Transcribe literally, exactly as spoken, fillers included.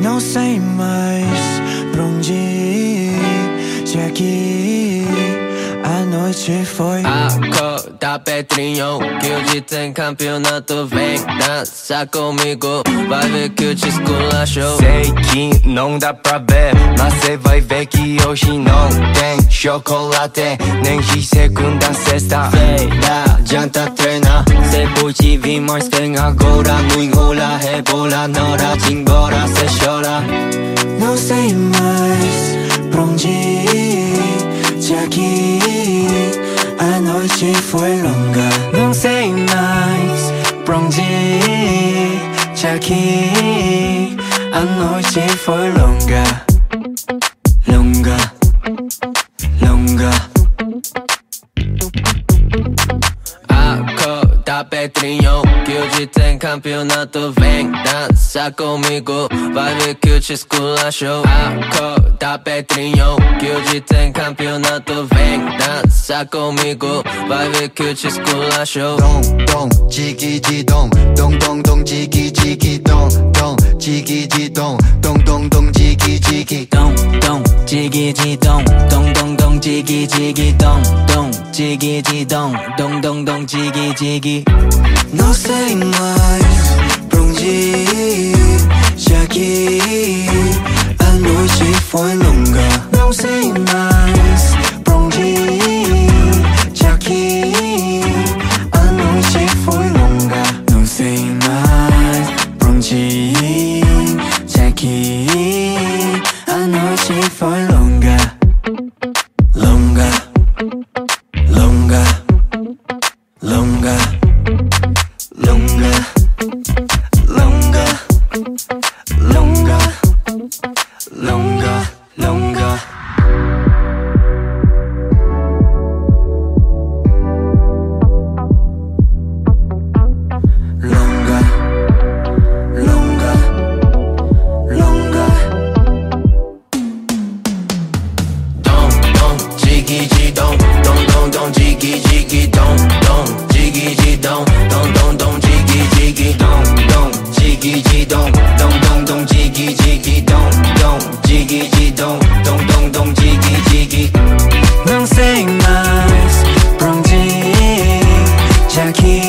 Não sei mais pra onde seguir. A noite foi. Acorda, Petrinho, que hoje tem campeonato. Vem dançar comigo, vai ver que eu te esculachou. Sei que não dá pra ver, mas cê vai ver que hoje não tem chocolate, nem de segunda a sexta-feira. Adianta treinar, cê pode vir, mas vem agora. Não enrola, rebola, na hora de ir embora cê chora. Não sei mais pra onde seguir. A noite foi longa. Não sei mais pra onde seguir. A noite foi longa. Longa, longa. Acorda, Petrinho, que hoje tem campeonato. Vem dançar comigo, vai ver que eu te esculachou. Acorda, Petrinho, que hoje tem campeonato. Vem dançar comigo, vai ver que eu te esculachou. Dom, dom, tiki de dom, dom, dom, dom, tiki, tiki, dom, dom, tiki de dom, dom, dom, dom, tiki, tiki, dom, dom, tiki de dom, dom, dom, dom, tiki, tiki, dom, dom, tiki de dom, dom, dom, dom, tiki, tiki. Não sei mais pra onde seguir. A noite foi longa. Não sei mais pra onde seguir. A noite foi longa. Não sei mais pra onde seguir. A noite foi longa. Longa, longa, longa, longa, longa, longa, longa, longa. Longa, longa, longa. Dom, dom, jiggy, jiggy, dom, dom, dom, dom, jiggy, jiggy, dom, dom, jiggy, jiggy, dom, dom, dom, dom, jiggy, jiggy, dom, dom, jiggy, jiggy, dom, dom, dom, dom, jiggy, jiggy, dom, dom, jiggy, jiggy, dom, dom, dom, dom, jiggy, jiggy. Não sei mais pra onde seguir.